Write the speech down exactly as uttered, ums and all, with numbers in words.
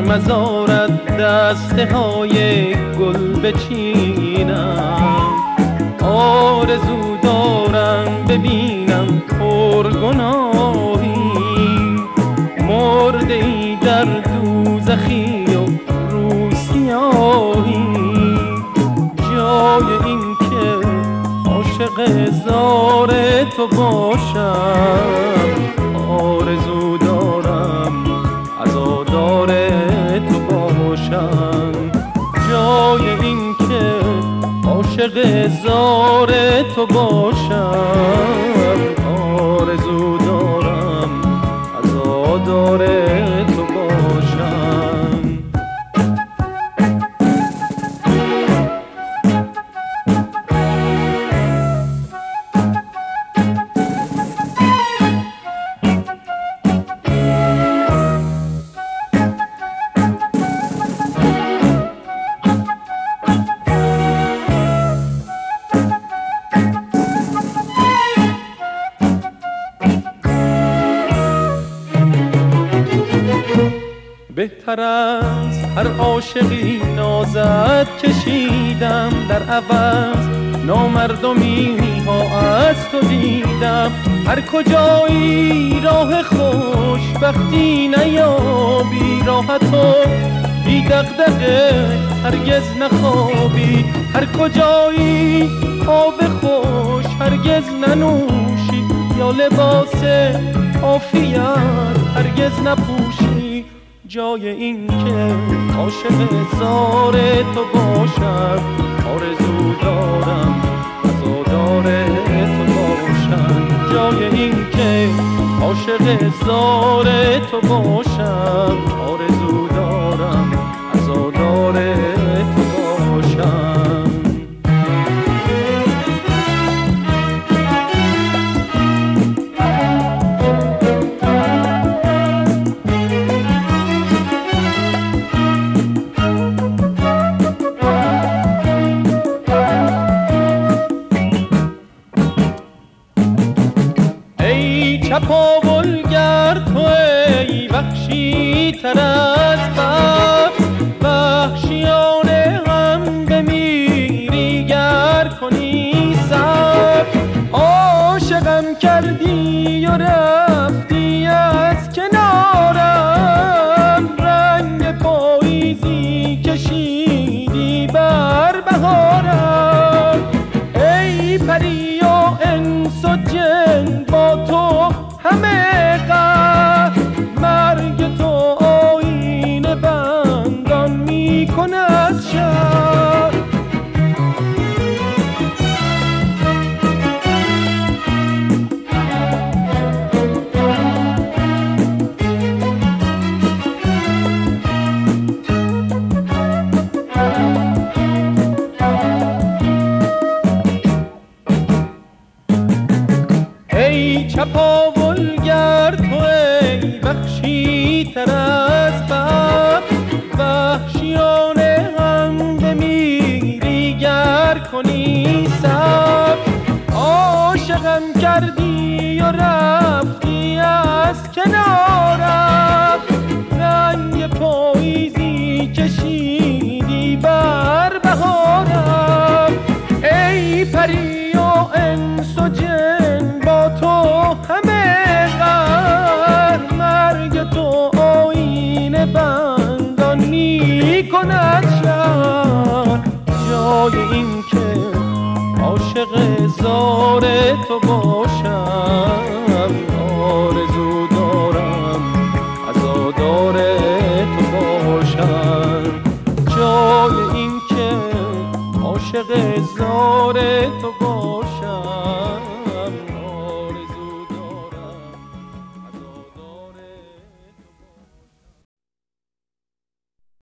مزارت دسته های گل بچینم. آرزو دارم ببینم پرگناهی مرده ای در دوزخی و روسیاهی. جای این که عاشق زار تو باشم، آرزو دارم عزادار تو باشم. جای این که عاشق زار تو باشم، آرزو دارم عزادار تو باشم. بهتر از هر عاشقی نازت کشیدم، در عوض نامردمی ها از تو دیدم. هر کجایی راه خوشبختی نیابی، راحت و بی دغدغه هرگز نخوابی. هر کجایی آب خوش هرگز ننوشی، یا لباس عافیت هرگز نپوشی. جای این که عاشق زار تو باشم، آرزو دارم عزادار تو باشم. جای این که عاشق زار تو باشم، آرزو دارم عزادار تو باشم. چپاولگر تو ای وحشی تر از بر، وحشیانه هم بمیری گر کنی سر. عاشقم کردی و رفتی از کنارم، رنگ پاییزی کشیدی بر بهارم. ای پری و انس و جن با تو همه قد، مرگ تو آیین بندان می کند شب. ای چپاولگر تو ای وحشی تر از بر، وحشیانه هم بمیری گر کنی سر. عاشقم کردی و رفتی از کنارم، رنگ پاییزی کشیدی بر بهارم. ای پری و انس و جن با تو همه قد، مرگ تو آیین بندان می کند شب. جای این که عاشق زار تو باشم، آرزو دارم عزادار تو باشم. جای این که عاشق زار تو باشم.